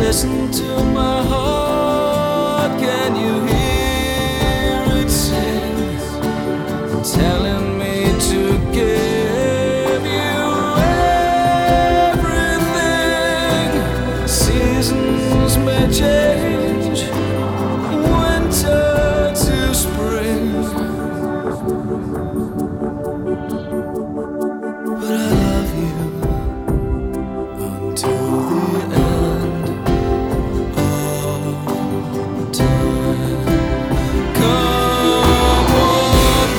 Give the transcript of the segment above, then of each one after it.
Listen to my heart, can you hear it sing? Telling me to give you everything. Seasons may change, winter to spring, but I love you until the end of time. Come what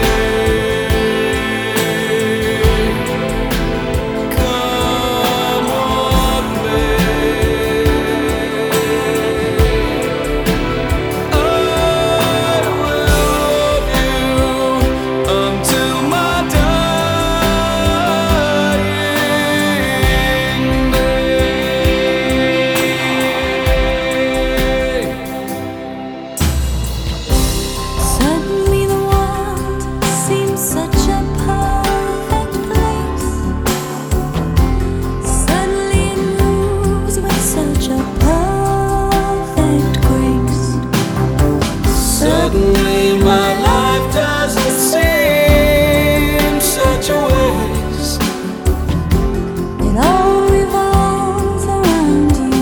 may, come what may, I will love you until my dying day. Suddenly the world seems such a perfect place. Suddenly it moves with such a perfect grace. Suddenly my life doesn't seem such a waste. It all revolves around you.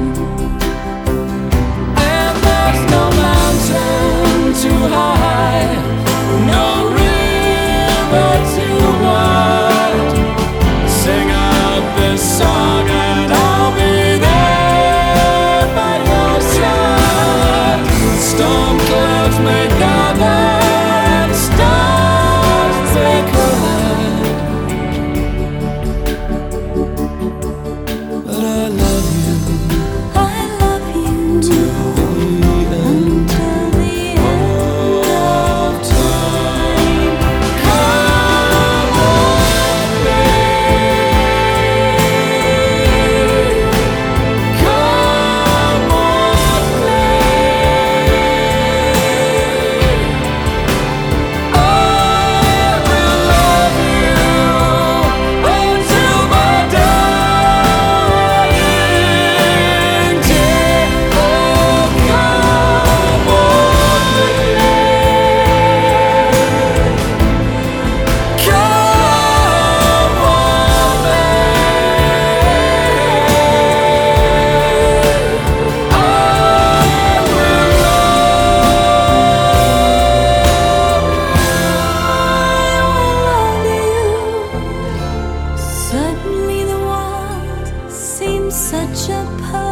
And there's no mountain too high, no river too wide. Sing out this song and I'll be there by your side. Storm clouds may gather and stars may collide, but I love you I love you till the end until the end of time. Come what may, come what may, I will love you until my dying day. Oh, come what may, come what may, I will love you. Suddenly the world seems such a